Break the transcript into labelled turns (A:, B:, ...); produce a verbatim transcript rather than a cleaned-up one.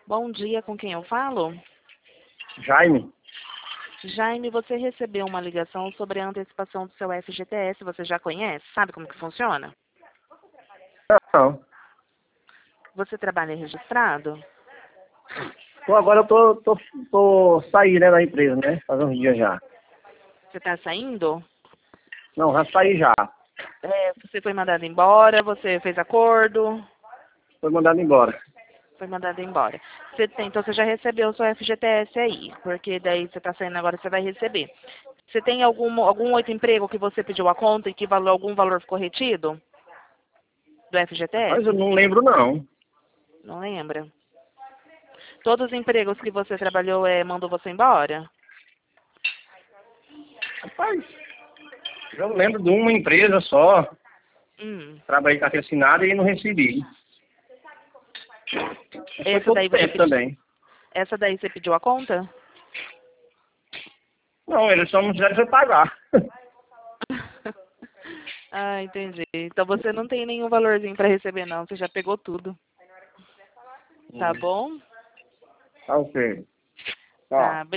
A: Bom dia, com quem eu falo?
B: Jaime?
A: Jaime, você recebeu uma ligação sobre a antecipação do seu F G T S. Você já conhece? Sabe como que funciona?
B: Não.
A: Você trabalha registrado?
B: Então agora eu tô, tô, tô saindo, né, da empresa, né? Faz uns dias já.
A: Você está saindo?
B: Não, já saí já.
A: É, você foi mandado embora? Você fez acordo?
B: Foi mandado embora.
A: Foi mandado embora. Você tem, então você já recebeu o seu F G T S aí, porque daí você está saindo agora, você vai receber. Você tem algum, algum outro emprego que você pediu a conta e que valor, algum valor ficou retido? Do F G T
B: Mas eu
A: S?
B: não lembro, não.
A: Não lembra? Todos os empregos que você trabalhou é, mandou você embora?
B: Rapaz, eu lembro de uma empresa só.
A: Hum.
B: Trabalhei com carteira assinada e não recebi. Mas foi
A: Essa
B: pouco
A: daí você
B: tempo
A: pediu,
B: também.
A: essa daí você pediu a conta?
B: Não, eles só não quiseram você pagar.
A: Ah, entendi. Então você não tem nenhum valorzinho para receber não, você já pegou tudo. Tá bom?
B: Tá ok. Tá.
A: Tá.